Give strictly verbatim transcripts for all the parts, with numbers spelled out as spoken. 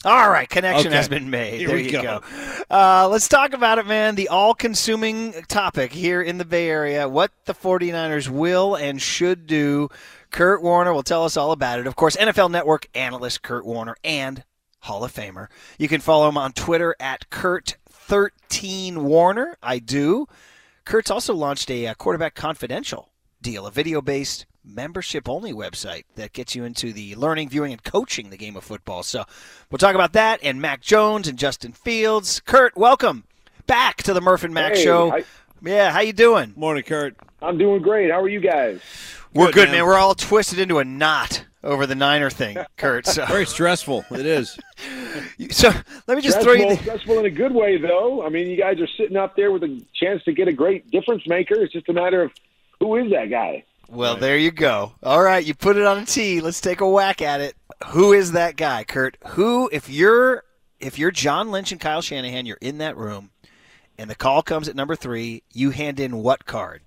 All right, connection Okay. has been made. Here there we you go. go. Uh, let's talk about it, man. The all-consuming topic here in the Bay Area, what the 49ers will and should do. Kurt Warner will tell us all about it. Of course, N F L Network analyst Kurt Warner and Hall of Famer. You can follow him on Twitter at Kurt thirteen Warner. I do. Kurt's also launched a, a Quarterback Confidential deal, a video-based membership-only website that gets you into the learning, viewing, and coaching the game of football. So we'll talk about that and Mac Jones and Justin Fields. Kurt, welcome back to the Murph and Mac Hey, Show. I, Yeah, how you doing? Morning, Kurt. I'm doing great. How are you guys? We're Good, good, man. man. We're all twisted into a knot over the Niner thing, Kurt. So, Very stressful. It is. so let me just throw Stressful, you. The, stressful in a good way, though. I mean, you guys are sitting up there with a chance to get a great difference maker. It's just a matter of who is that guy? well, Right. there you go. All right, you put it on a tee. Let's take a whack at it. Who is that guy, Kurt? Who, if you're if you're John Lynch and Kyle Shanahan, you're in that room, and the call comes at number three. You hand in what card?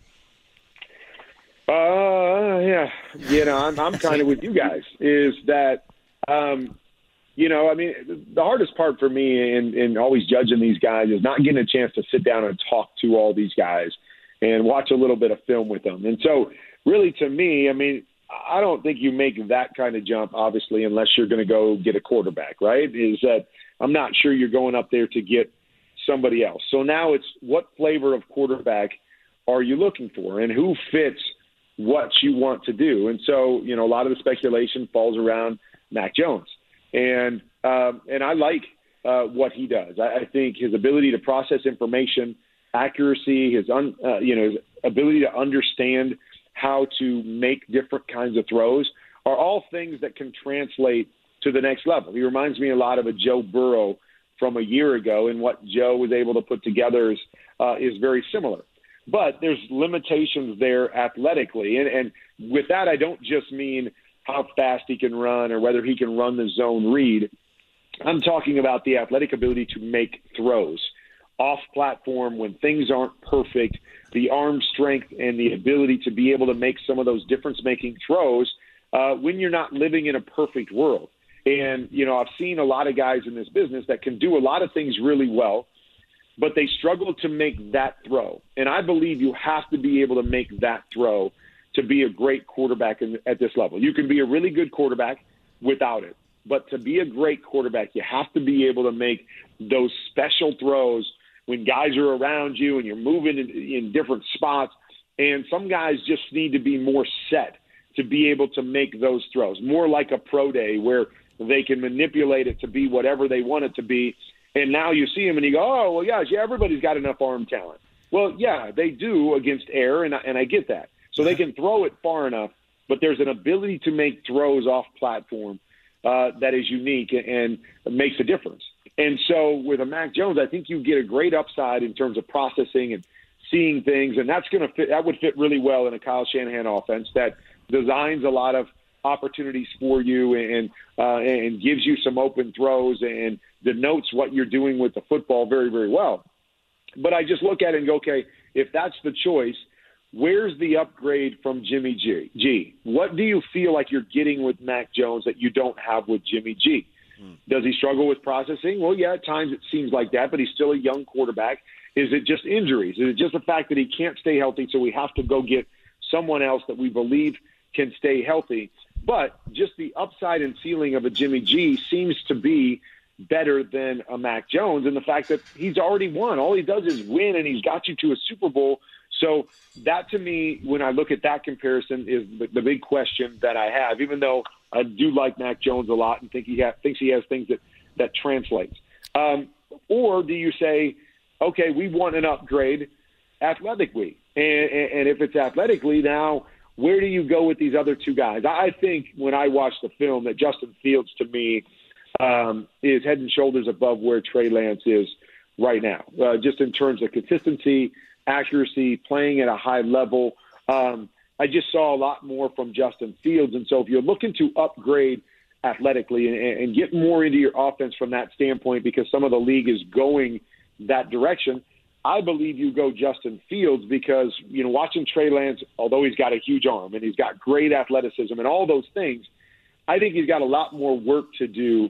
Uh, yeah. You know, I'm, I'm kind of with you guys. Is that, um, you know, I mean, the hardest part for me in, in always judging these guys is not getting a chance to sit down and talk to all these guys and watch a little bit of film with them. And so, really, to me, I mean, I don't think you make that kind of jump, obviously, unless you're going to go get a quarterback, right? Is that I'm not sure you're going up there to get somebody else. So now it's what flavor of quarterback are you looking for and who fits what you want to do. And so, you know, a lot of the speculation falls around Mac Jones. And um, and I like uh, what he does. I, I think his ability to process information, accuracy, his un, uh, you know, his ability to understand how to make different kinds of throws are all things that can translate to the next level. He reminds me a lot of a Joe Burrow from a year ago, and what Joe was able to put together is uh, is very similar. But there's limitations there athletically. And, and with that, I don't just mean how fast he can run or whether he can run the zone read. I'm talking about the athletic ability to make throws off platform when things aren't perfect, the arm strength and the ability to be able to make some of those difference-making throws uh, when you're not living in a perfect world. And, you know, I've seen a lot of guys in this business that can do a lot of things really well, but they struggle to make that throw. And I believe you have to be able to make that throw to be a great quarterback in, at this level. You can be a really good quarterback without it. But to be a great quarterback, you have to be able to make those special throws when guys are around you and you're moving in, in different spots. And some guys just need to be more set to be able to make those throws, more like a pro day where they can manipulate it to be whatever they want it to be. And now you see him and you go, oh, well, gosh, yeah, everybody's got enough arm talent. Well, yeah, they do against air, and I, and I get that. So they can throw it far enough, but there's an ability to make throws off platform uh, that is unique and, and makes a difference. And so with a Mac Jones, I think you get a great upside in terms of processing and seeing things, and that's going to fit. That would fit really well in a Kyle Shanahan offense that designs a lot of opportunities for you and uh, and gives you some open throws and denotes what you're doing with the football very, very well. But I just look at it and go, okay, if that's the choice, where's the upgrade from Jimmy G? G? What do you feel like you're getting with Mac Jones that you don't have with Jimmy G? Hmm. Does he struggle with processing? Well, yeah, at times it seems like that, but he's still a young quarterback. Is it just injuries? Is it just the fact that he can't stay healthy, so we have to go get someone else that we believe can stay healthy? But just the upside and ceiling of a Jimmy G seems to be better than a Mac Jones, and the fact that he's already won. All he does is win, and he's got you to a Super Bowl. So that, to me, when I look at that comparison, is the, the big question that I have, even though I do like Mac Jones a lot and think he ha- thinks he has things that, that translates. Um, or do you say, okay, we want an upgrade athletically? And, and, and if it's athletically, now where do you go with these other two guys? I think when I watch the film that Justin Fields, to me, um, is head and shoulders above where Trey Lance is right now, uh, just in terms of consistency, accuracy, playing at a high level. Um, I just saw a lot more from Justin Fields. And so if you're looking to upgrade athletically and, and get more into your offense from that standpoint, because some of the league is going that direction, I believe you go Justin Fields because, you know, watching Trey Lance, although he's got a huge arm and he's got great athleticism and all those things, I think he's got a lot more work to do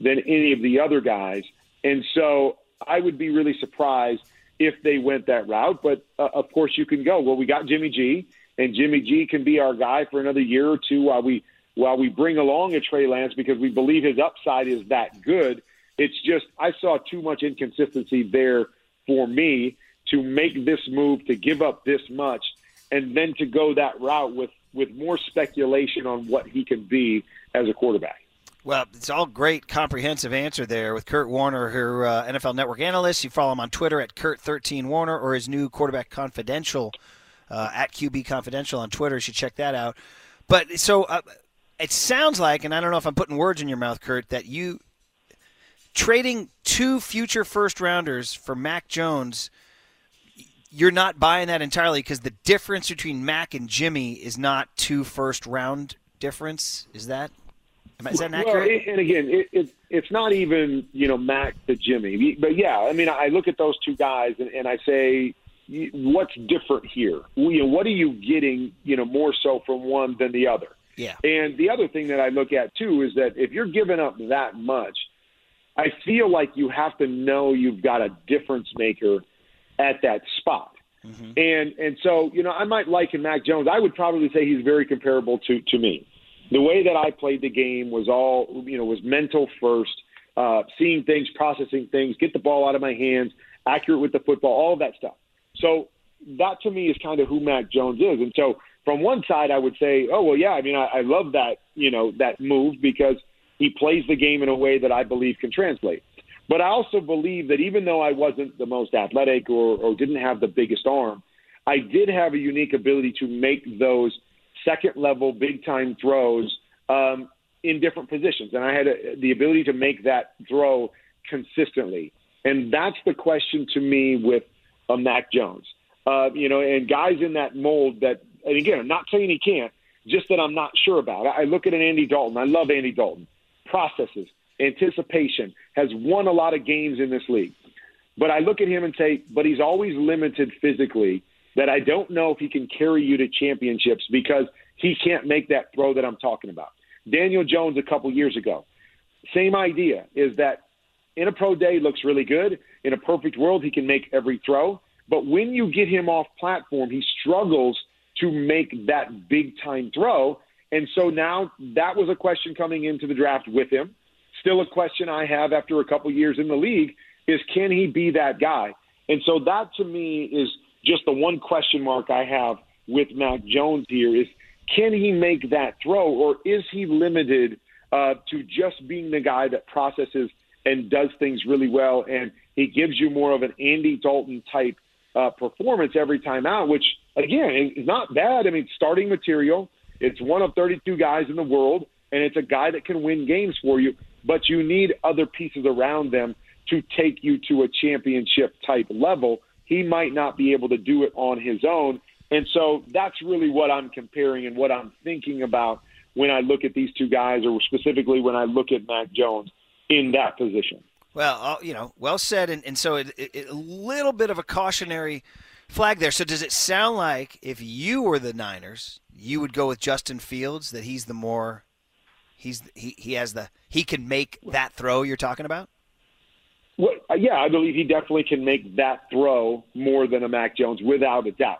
than any of the other guys. And so I would be really surprised if they went that route. But, uh, of course, you can go, well, we got Jimmy G, and Jimmy G can be our guy for another year or two while we while we bring along a Trey Lance because we believe his upside is that good. It's just I saw too much inconsistency there for me to make this move, to give up this much, and then to go that route with, with more speculation on what he can be as a quarterback. Well, it's all great, comprehensive answer there with Kurt Warner, her uh, N F L Network analyst. You follow him on Twitter at Kurt thirteen Warner or his new Quarterback Confidential uh, at Q B Confidential on Twitter. You should check that out. But so uh, it sounds like, and I don't know if I'm putting words in your mouth, Kurt, that you trading two future first-rounders for Mac Jones, you're not buying that entirely because the difference between Mac and Jimmy is not two first-round difference. Is that Is that accurate? Well, and again, it, it, it's not even, you know, Mac to Jimmy. But, yeah, I mean, I look at those two guys and, and I say, what's different here? You know, what are you getting, you know, more so from one than the other? Yeah. And the other thing that I look at, too, is that if you're giving up that much, I feel like you have to know you've got a difference maker at that spot. Mm-hmm. And and so, you know, I might liken Mac Jones. I would probably say he's very comparable to, to me. The way that I played the game was all, you know, was mental first, uh, seeing things, processing things, get the ball out of my hands, accurate with the football, all of that stuff. So that to me is kind of who Mac Jones is. And so from one side, I would say, oh, well, yeah, I mean, I, I love that, you know, that move because he plays the game in a way that I believe can translate. But I also believe that even though I wasn't the most athletic or, or didn't have the biggest arm, I did have a unique ability to make those second-level, big-time throws um, in different positions. And I had a, the ability to make that throw consistently. And that's the question to me with uh, Mac Jones. Uh, you know, and guys in that mold that, and again, I'm not saying he can't, just that I'm not sure about. I look at an Andy Dalton. I love Andy Dalton. Processes, anticipation, has won a lot of games in this league. But I look at him and say, but he's always limited physically, that I don't know if he can carry you to championships because he can't make that throw that I'm talking about. Daniel Jones a couple years ago, same idea, is that in a pro day looks really good. In a perfect world, he can make every throw. But when you get him off platform, he struggles to make that big-time throw. And so now that was a question coming into the draft with him. Still a question I have after a couple years in the league is, can he be that guy? And so that to me is just the one question mark I have with Mac Jones here is, can he make that throw, or is he limited uh, to just being the guy that processes and does things really well, and he gives you more of an Andy Dalton type uh, performance every time out, which, again, is not bad. I mean, starting material, it's one of thirty-two guys in the world, and it's a guy that can win games for you, but you need other pieces around them to take you to a championship type level. He might not be able to do it on his own. And so that's really what I'm comparing and what I'm thinking about when I look at these two guys, or specifically when I look at Mac Jones in that position. Well, you know, well said. And, and so it, it, a little bit of a cautionary flag there. So does it sound like if you were the Niners, you would go with Justin Fields, that he's the more he's he, he has the he can make that throw you're talking about? Well, yeah, I believe he definitely can make that throw more than a Mac Jones, without a doubt.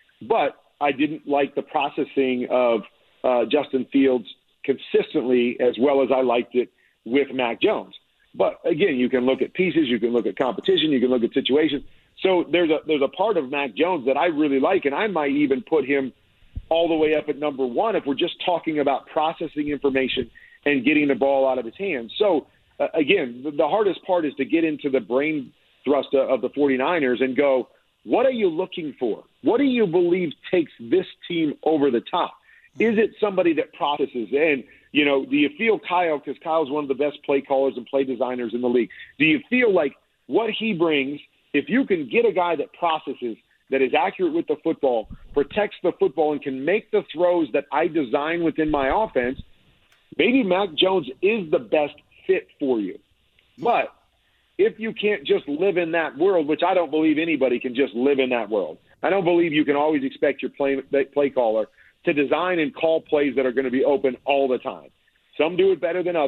But I didn't like the processing of uh, Justin Fields consistently as well as I liked it with Mac Jones. But again, you can look at pieces, you can look at competition, you can look at situations. So there's a there's a part of Mac Jones that I really like, and I might even put him all the way up at number one if we're just talking about processing information and getting the ball out of his hands. So uh, again, the, the hardest part is to get into the brain thrust of the 49ers and go, what are you looking for? What do you believe takes this team over the top? Is it somebody that processes? And, you know, do you feel Kyle, because Kyle's one of the best play callers and play designers in the league, do you feel like what he brings, if you can get a guy that processes, that is accurate with the football, protects the football, and can make the throws that I design within my offense, maybe Mac Jones is the best fit for you. But if you can't just live in that world, which I don't believe anybody can just live in that world. I don't believe you can always expect your play, play caller to design and call plays that are going to be open all the time. Some do it better than others,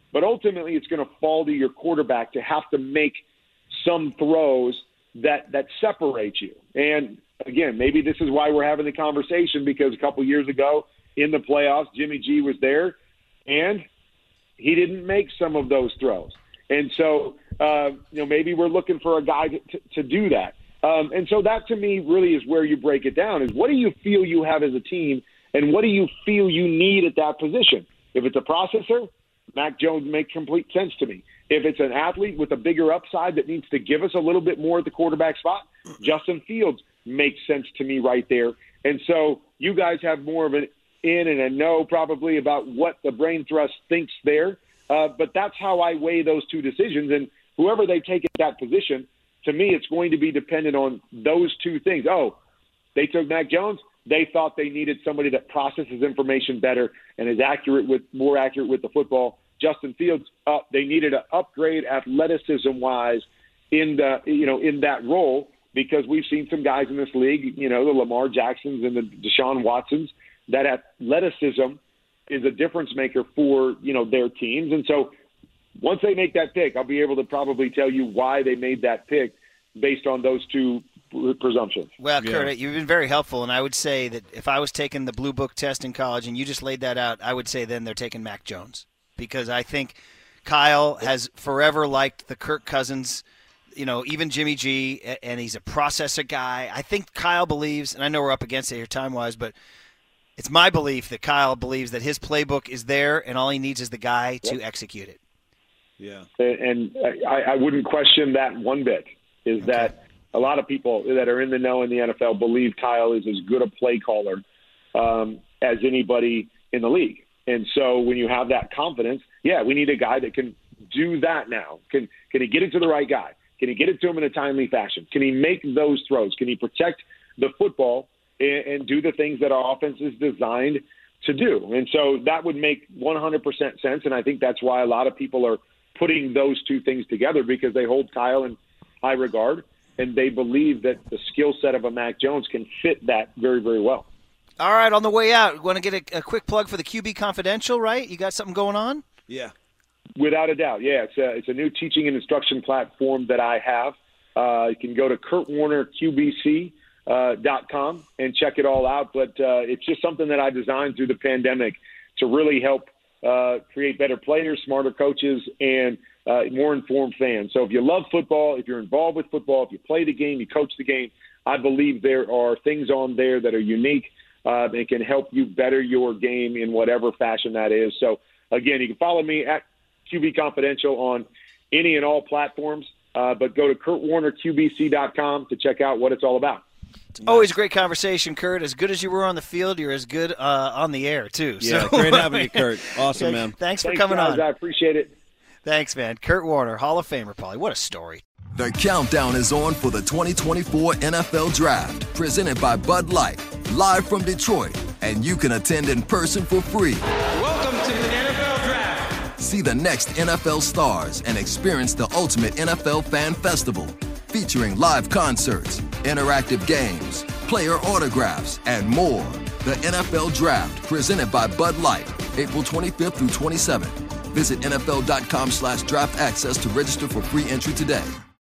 But ultimately, it's going to fall to your quarterback to have to make some throws that that separate you. And again, maybe this is why we're having the conversation, because a couple years ago in the playoffs, Jimmy G was there, and he didn't make some of those throws. And so, uh, you know, maybe we're looking for a guy to, to, to do that. Um, and so that, to me, really is where you break it down, is what do you feel you have as a team, and what do you feel you need at that position? If it's a processor, Mac Jones makes complete sense to me. If it's an athlete with a bigger upside that needs to give us a little bit more at the quarterback spot, Justin Fields makes sense to me right there. And so you guys have more of an in and a no probably about what the brain trust thinks there. Uh, but that's how I weigh those two decisions. And whoever they take at that position, to me, it's going to be dependent on those two things. Oh, they took Mac Jones. They thought they needed somebody that processes information better and is accurate with more accurate with the football. Justin Fields, uh, they needed an upgrade athleticism-wise in the you know in that role, because we've seen some guys in this league, you know, the Lamar Jacksons and the Deshaun Watsons, that athleticism is a difference maker for, you know, their teams. And so once they make that pick, I'll be able to probably tell you why they made that pick based on those two presumptions. Well, yeah. Kurt, you've been very helpful, and I would say that if I was taking the Blue Book test in college and you just laid that out, I would say then they're taking Mac Jones, because I think Kyle has forever liked the Kirk Cousins, you know, even Jimmy G, and he's a processor guy. I think Kyle believes, and I know we're up against it here time-wise, but it's my belief that Kyle believes that his playbook is there and all he needs is the guy to yep. execute it. Yeah. And I, I wouldn't question that one bit, is okay. that a lot of people that are in the know in the N F L believe Kyle is as good a play caller um, as anybody in the league. And so when you have that confidence, yeah, we need a guy that can do that now. Can can he get it to the right guy? Can he get it to him in a timely fashion? Can he make those throws? Can he protect the football and, and do the things that our offense is designed to do? And so that would make one hundred percent sense, and I think that's why a lot of people are putting those two things together, because they hold Kyle in high regard, and they believe that the skill set of a Mac Jones can fit that very, very well. All right, on the way out, want to get a, a quick plug for the Q B Confidential, right? You got something going on? Yeah. Without a doubt, yeah. It's a, it's a new teaching and instruction platform that I have. Uh, you can go to Kurt Warner Q B C dot com and check it all out. But uh, it's just something that I designed through the pandemic to really help uh, create better players, smarter coaches, and uh, more informed fans. So if you love football, if you're involved with football, if you play the game, you coach the game, I believe there are things on there that are unique uh, and can help you better your game in whatever fashion that is. So, again, you can follow me at Q B Confidential on any and all platforms, uh, but go to Kurt Warner Q B C dot com to check out what it's all about. It's always a great conversation, Kurt. As good as you were on the field, you're as good uh, on the air, too. Yeah, so, great having you, Kurt. Awesome, man. Thanks for Thanks, coming guys. on. I appreciate it. Thanks, man. Kurt Warner, Hall of Famer, Paulie. What a story. The countdown is on for the twenty twenty-four N F L Draft, presented by Bud Light, live from Detroit, and you can attend in person for free. Welcome to the N F L Draft. See the next N F L stars and experience the ultimate N F L fan festival, featuring live concerts, interactive games, player autographs, and more. The N F L Draft, presented by Bud Light, April twenty-fifth through twenty-seventh. Visit N F L dot com slash draft access to register for free entry today.